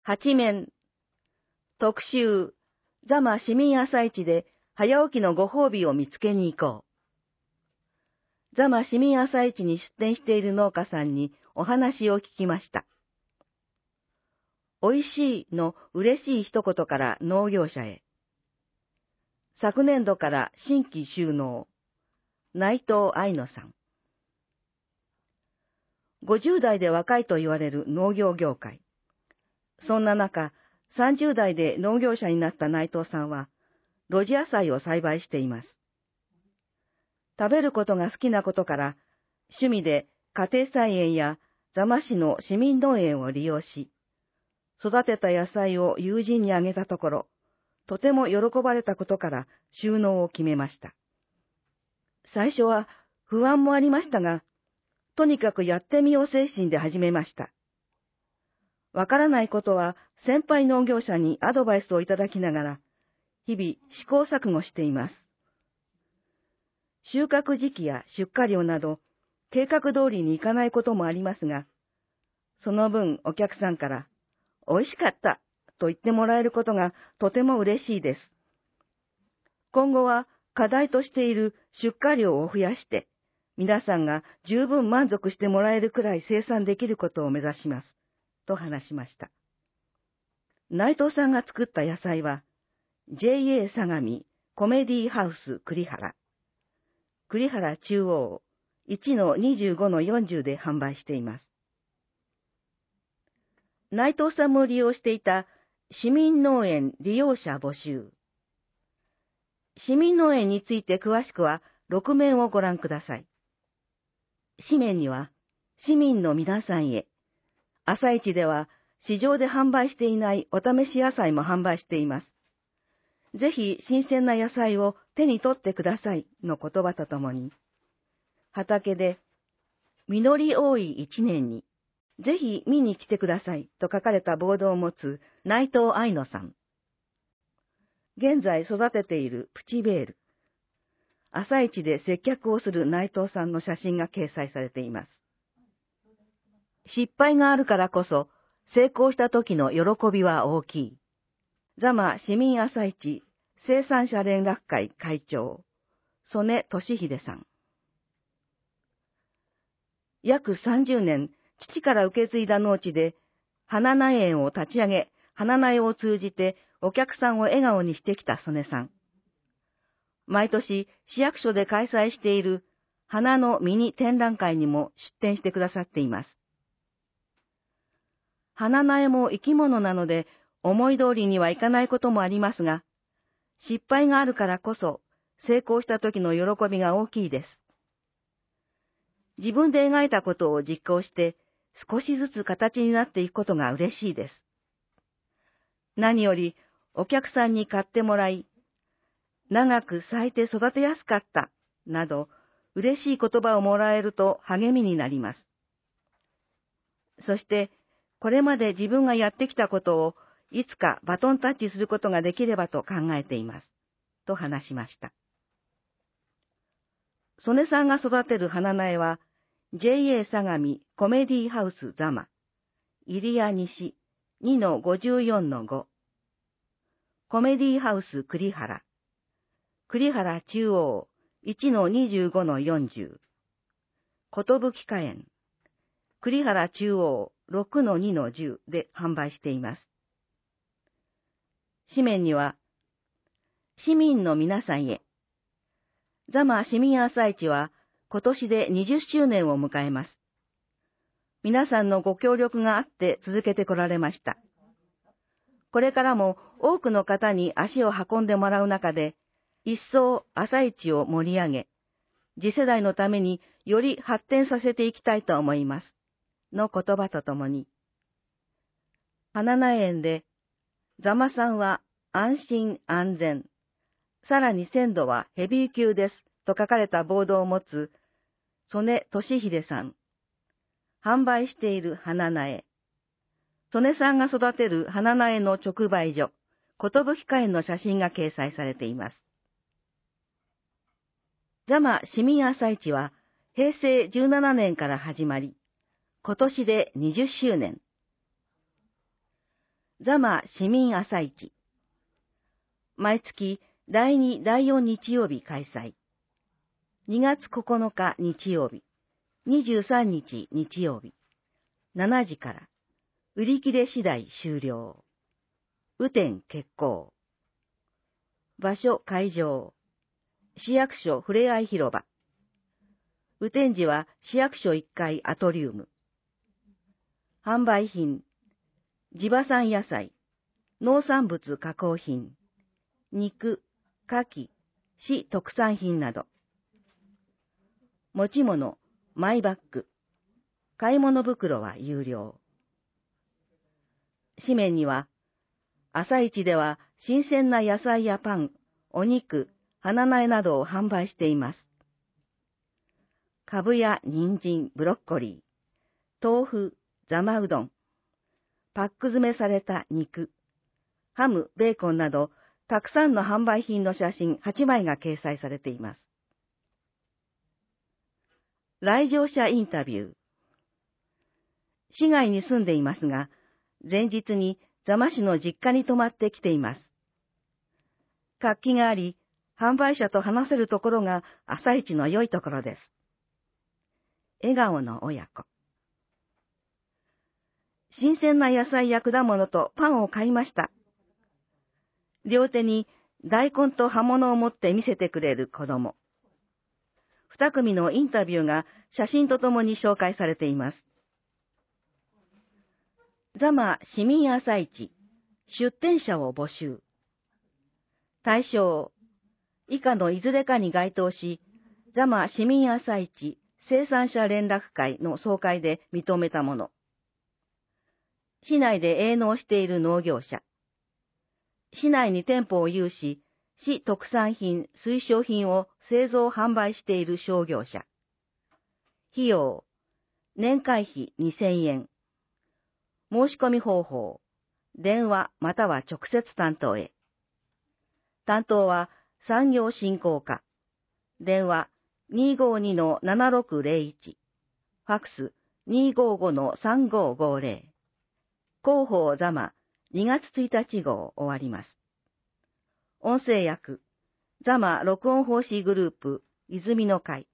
8面、特集、座間市民朝市で早起きのご褒美を見つけに行こう。座間市民朝市に出店している農家さんにお話を聞きました。美味しいの嬉しい一言から農業者へ。昨年度から新規就農、内藤愛野さん。50代で若いと言われる農業業界。そんな中、30代で農業者になった内藤さんは、露地野菜を栽培しています。食べることが好きなことから、趣味で家庭菜園や座間市の市民農園を利用し、育てた野菜を友人にあげたところ、とても喜ばれたことから収納を決めました。最初は不安もありましたが、とにかくやってみよう精神で始めました。わからないことは先輩農業者にアドバイスをいただきながら、日々試行錯誤しています。収穫時期や出荷量など、計画通りにいかないこともありますが、その分お客さんから、美味しかったと言ってもらえることがとても嬉しいです。今後は課題としている出荷量を増やして、皆さんが十分満足してもらえるくらい生産できることを目指します、と話しました。内藤さんが作った野菜は、JA 相模コメディハウス栗原、栗原中央 1-25-40 で販売しています。内藤さんも利用していた市民農園利用者募集。市民農園について詳しくは6面をご覧ください。紙面には、市民の皆さんへ、朝市では市場で販売していないお試し野菜も販売しています。ぜひ新鮮な野菜を手に取ってくださいの言葉とともに、畑で実り多い一年に、ぜひ見に来てくださいと書かれたボードを持つ内藤愛野さん。現在育てているプチベール。朝市で接客をする内藤さんの写真が掲載されています。失敗があるからこそ、成功した時の喜びは大きい。座間市民朝市生産者連絡会会長、曽根俊秀さん。約30年、父から受け継いだ農地で、花苗園を立ち上げ、花苗を通じてお客さんを笑顔にしてきた曽根さん。毎年市役所で開催している花のミニ展覧会にも出展してくださっています。花苗も生き物なので思い通りにはいかないこともありますが、失敗があるからこそ成功した時の喜びが大きいです。自分で描いたことを実行して少しずつ形になっていくことが嬉しいです。何よりお客さんに買ってもらい、長く咲いて育てやすかった、など、嬉しい言葉をもらえると励みになります。そして、これまで自分がやってきたことを、いつかバトンタッチすることができればと考えています。と話しました。曽根さんが育てる花苗は、JA 相模コメディハウス座間、入谷西 2-54-5、コメディハウス栗原、栗原中央 1-25-40、ことぶき花園、栗原中央 6-2-10 で販売しています。紙面には、市民の皆さんへ、座間市民朝市は今年で20周年を迎えます。皆さんのご協力があって続けてこられました。これからも多くの方に足を運んでもらう中で、一層朝市を盛り上げ、次世代のためにより発展させていきたいと思います。の言葉とともに、花苗園で、座間さんは安心安全、さらに鮮度はヘビー級ですと書かれたボードを持つ曽根俊秀さん。販売している花苗。曽根さんが育てる花苗の直売所、ことぶき花園の写真が掲載されています。座間市民朝市は平成17年から始まり、今年で20周年。 座間市民朝市。毎月第2、第4日曜日開催。2月9日日曜日、23日日曜日、7時から、売り切れ次第終了。雨天決行。場所会場。市役所ふれあい広場。雨天時は市役所1階アトリウム。販売品。地場産野菜、農産物加工品、肉、牡蠣、市特産品など。持ち物、マイバッグ。買い物袋は有料。紙面には、朝市では新鮮な野菜やパン、お肉、花苗などを販売しています。かぶや人参、ブロッコリー、豆腐、ざまうどん、パック詰めされた肉、ハム、ベーコンなど、たくさんの販売品の写真8枚が掲載されています。来場者インタビュー。市外に住んでいますが、前日に座間市の実家に泊まってきています。活気があり、販売者と話せるところが朝市の良いところです。笑顔の親子。新鮮な野菜や果物とパンを買いました。両手に大根と葉物を持って見せてくれる子供。2組のインタビューが写真とともに紹介されています。座間市民朝市、出店者を募集。対象、以下のいずれかに該当し、座間市民朝市生産者連絡会の総会で認めたもの。市内で営農している農業者。市内に店舗を有し、市特産品、推奨品を製造販売している商業者。費用、年会費2000円。申し込み方法、電話または直接担当へ。担当は産業振興課。電話 252-7601。ファックス 255-3550。広報座間2月1日号終わります。音声訳、座間録音奉仕グループ、泉の会。